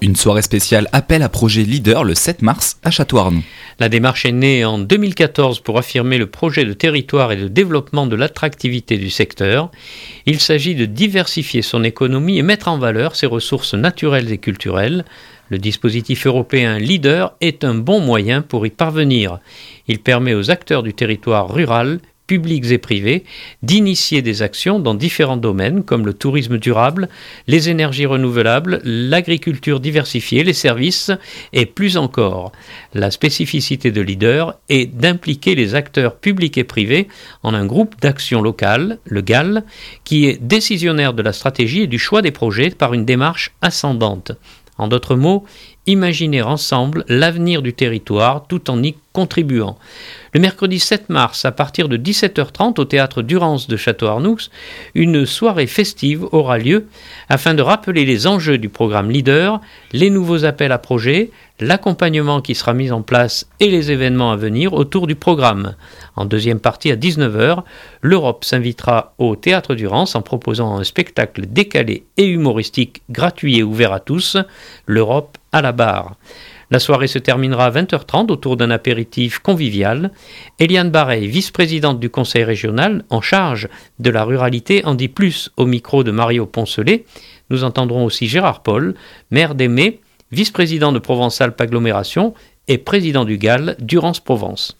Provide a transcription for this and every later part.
Une soirée spéciale appel à projet leader le 7 mars à Château-Arnoux. La démarche est née en 2014 pour affirmer le projet de territoire et de développement de l'attractivité du secteur. Il s'agit de diversifier son économie et mettre en valeur ses ressources naturelles et culturelles. Le dispositif européen Leader est un bon moyen pour y parvenir. Il permet aux acteurs du territoire rural, publics et privés, d'initier des actions dans différents domaines comme le tourisme durable, les énergies renouvelables, l'agriculture diversifiée, les services et plus encore. La spécificité de Leader est d'impliquer les acteurs publics et privés en un groupe d'action locale, le GAL, qui est décisionnaire de la stratégie et du choix des projets par une démarche ascendante. En d'autres mots, imaginer ensemble l'avenir du territoire tout en y contribuant. Le mercredi 7 mars, à partir de 17h30 au théâtre Durance de Château-Arnoux, une soirée festive aura lieu afin de rappeler les enjeux du programme Leader, les nouveaux appels à projets, l'accompagnement qui sera mis en place et les événements à venir autour du programme. En deuxième partie à 19h, l'Europe s'invitera au théâtre Durance en proposant un spectacle décalé et humoristique gratuit et ouvert à tous, l'Europe à la barre. La soirée se terminera à 20h30 autour d'un apéritif convivial. Eliane Bareil, vice-présidente du conseil régional en charge de la ruralité, en dit plus au micro de Mario Poncelet. Nous entendrons aussi Gérard Paul, maire d'Aimé, vice-président de Provence-Alpes Agglomération et président du GAL Durance-Provence.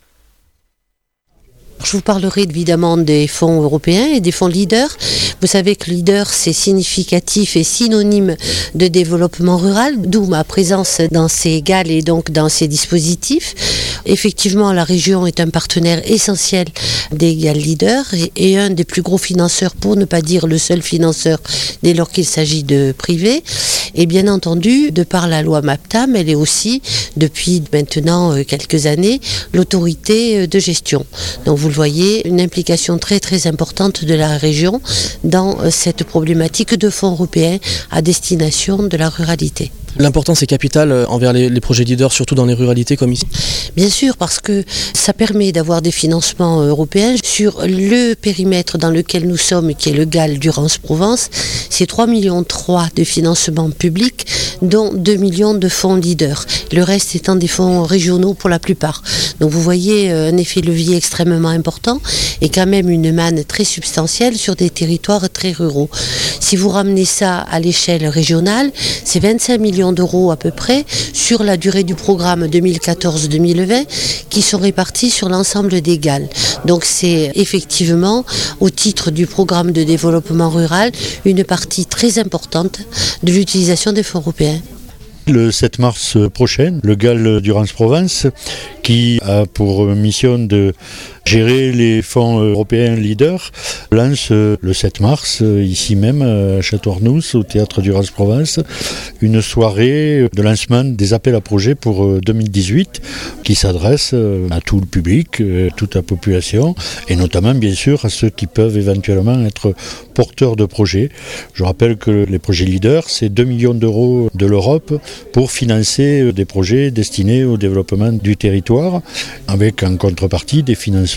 Je vous parlerai évidemment des fonds européens et des fonds Leader. Vous savez que Leader, c'est significatif et synonyme de développement rural, d'où ma présence dans ces GAL et donc dans ces dispositifs. Effectivement, la région est un partenaire essentiel des GAL Leader et un des plus gros financeurs, pour ne pas dire le seul financeur, dès lors qu'il s'agit de privé. Et bien entendu, de par la loi MAPTAM, elle est aussi, depuis maintenant quelques années, l'autorité de gestion. Donc vous le voyez, une implication très très importante de la région dans cette problématique de fonds européens à destination de la ruralité. L'importance est capitale envers les projets leaders, surtout dans les ruralités comme ici. Bien sûr, parce que ça permet d'avoir des financements européens sur le périmètre dans lequel nous sommes, qui est le GAL Durance-Provence. C'est 3,3 millions de financements publics, dont 2 millions de fonds leaders. Le reste étant des fonds régionaux pour la plupart. Donc vous voyez un effet levier extrêmement important et quand même une manne très substantielle sur des territoires très ruraux. Si vous ramenez ça à l'échelle régionale, c'est 25 millions d'euros à peu près sur la durée du programme 2014-2020 qui sont répartis sur l'ensemble des GAL. Donc c'est effectivement au titre du programme de développement rural une partie très importante de l'utilisation des fonds européens. Le 7 mars prochain, le GAL Durance-Provence, qui a pour mission de gérer les fonds européens Leader, lance le 7 mars, ici même à Château-Arnoux, au théâtre Durance-Provence, une soirée de lancement des appels à projets pour 2018, qui s'adresse à tout le public, toute la population, et notamment bien sûr à ceux qui peuvent éventuellement être porteurs de projets. Je rappelle que les projets Leader, c'est 2 millions d'euros de l'Europe pour financer des projets destinés au développement du territoire, avec en contrepartie des financements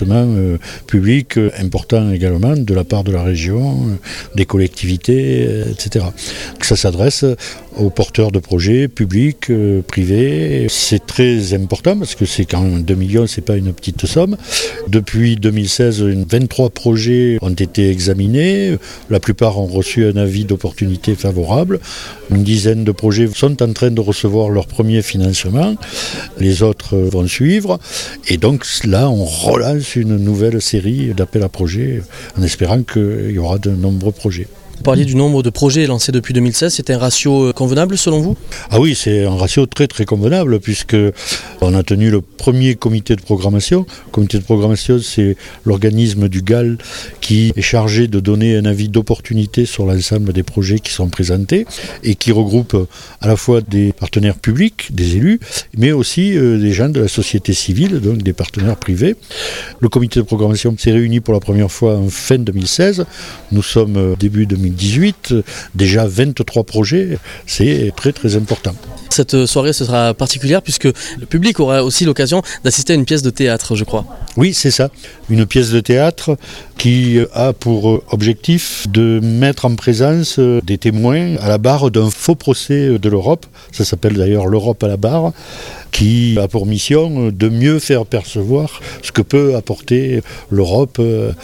publics importants également de la part de la région, des collectivités, etc. Ça s'adresse aux porteurs de projets publics, privés. C'est très important parce que c'est quand même 2 millions, c'est pas une petite somme. Depuis 2016, 23 projets ont été examinés. La plupart ont reçu un avis d'opportunité favorable. Une dizaine de projets sont en train de recevoir leur premier financement. Les autres vont suivre. Et donc là, on relance une nouvelle série d'appels à projets en espérant qu'il y aura de nombreux projets. Vous parliez du nombre de projets lancés depuis 2016, c'est un ratio convenable selon vous ? Ah oui, c'est un ratio très très convenable puisque on a tenu le premier comité de programmation. Le comité de programmation, c'est l'organisme du GAL qui est chargé de donner un avis d'opportunité sur l'ensemble des projets qui sont présentés et qui regroupe à la fois des partenaires publics, des élus, mais aussi des gens de la société civile, donc des partenaires privés. Le comité de programmation s'est réuni pour la première fois en fin 2016. Nous sommes début 2018, déjà 23 projets, c'est très très important. Cette soirée ce sera particulière puisque le public aura aussi l'occasion d'assister à une pièce de théâtre, je crois. Oui, c'est ça. Une pièce de théâtre qui a pour objectif de mettre en présence des témoins à la barre d'un faux procès de l'Europe. Ça s'appelle d'ailleurs l'Europe à la barre, qui a pour mission de mieux faire percevoir ce que peut apporter l'Europe